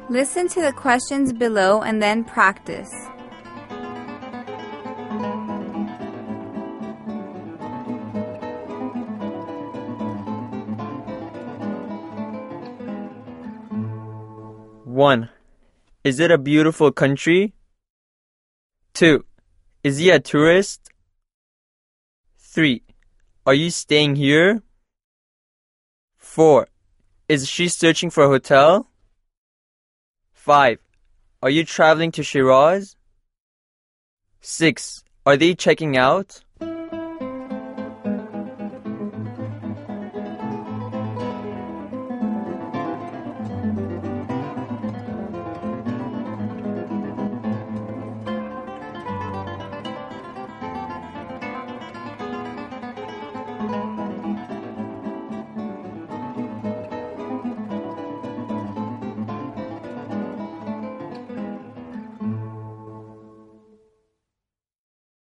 Listen to the questions below and then practice. One. Is it a beautiful country? 2. Is he a tourist? 3. Are you staying here? 4. Is she searching for a hotel? 5. Are you traveling to Shiraz? 6. Are they checking out?